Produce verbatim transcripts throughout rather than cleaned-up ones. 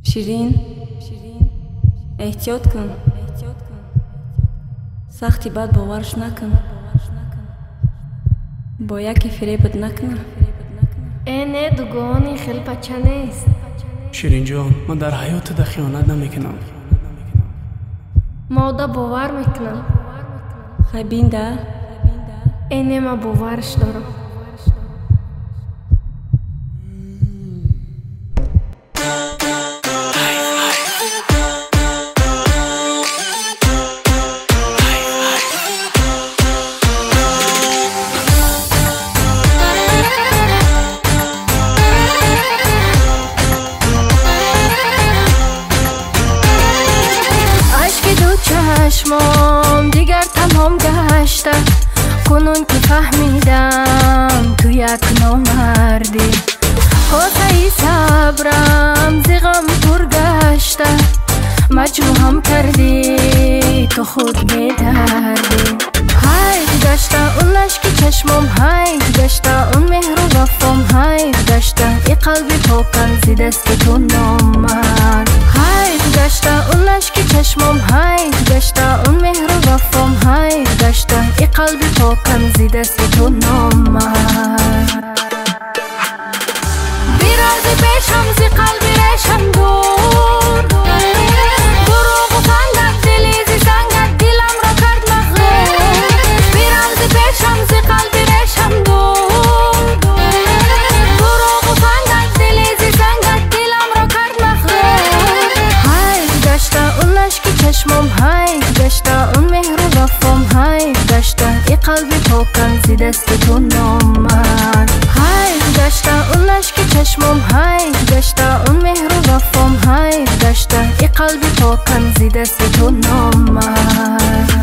شیرین احتیاط کن، سختی بد باورش نکن، با یکی فریبت نکنه. اینه دوگانی خیلی بچه نیست. شیرین جان، من در حیات ده خیانت نمیکنم. ماده باور میکنم. خیلی بینده اینه ما باورش دارم. چشمام دیگر تمام گشته، کنون که فهمیدم تو یک نامردی. کاسه ای صبرم زیغم پر گشته، مجروحم کردی تو خود بیدردی. حیف گشته اون عشق چشمام، حیف گشته اون مهر و وفام، حیف گشته ای قلبی پاکم زی دست تو نامرد. حیف گشته اون عشق چشمام، حیف گشته اون مهر و وفام، حیف گشته ای قلبی پاکم زی دست تو نامرد. بیرازی پیشم زی قلبی ریشم دور، دروغ و فندق دلی زی سنگت دلم را کرد مغرور. بیرازی پیشم زی قلبی ریشم دور، دروغ و فندق دلی زی سنگت دلم را کرد مغرور. حیف گشته اون عشق چشمام، حیف گشته اون مهر و وفام، حیف گشته ای قلبی پاکم زی دست تو نامرد. حیف گشته اون عشق چشمام، حیف گشته اون مهر و وفام، حیف گشته ای قلبی پاکم زی دست تو نامرد.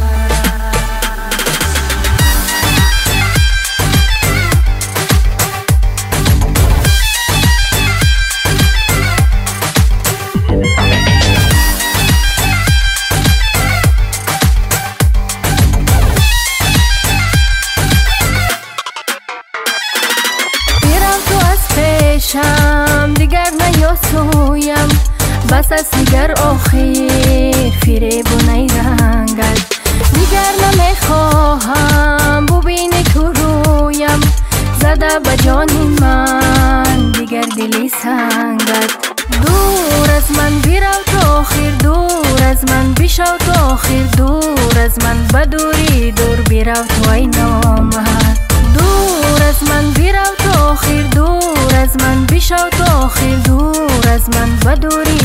شم دیگر نیاسویم، بس از دیگر آخر فریب و نیرنگت. دیگر نمیخواهم ببینی تو رویم، زده به جان من دیگر دلی سنگت. دور از من بیرو تا آخر، دور از من بیشو تا آخر، دور از من بدوری دور بیرو تو ای نامرد. دور از من بیرو تا آخر، دور از من بیشو تا آخر، دور از من بدوری